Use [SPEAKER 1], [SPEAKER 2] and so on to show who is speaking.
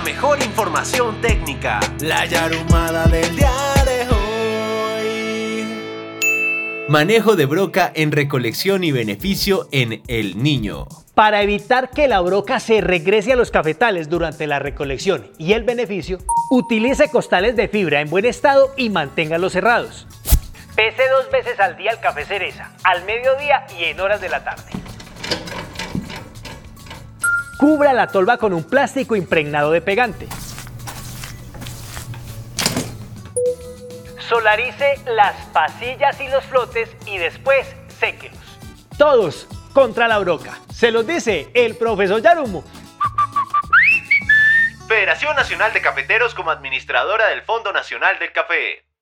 [SPEAKER 1] mejor información técnica.
[SPEAKER 2] La yarumada del día de hoy.
[SPEAKER 1] Manejo de broca en recolección y beneficio en El Niño.
[SPEAKER 3] Para evitar que la broca se regrese a los cafetales durante la recolección y el beneficio, utilice costales de fibra en buen estado y manténgalos cerrados. Pese 2 veces al día el café cereza, al mediodía y en horas de la tarde. Cubra la tolva con un plástico impregnado de pegante. Solarice las pasillas y los flotes y después séquelos. Todos contra la broca. Se los dice el profesor Yarumo.
[SPEAKER 1] Federación Nacional de Cafeteros como administradora del Fondo Nacional del Café.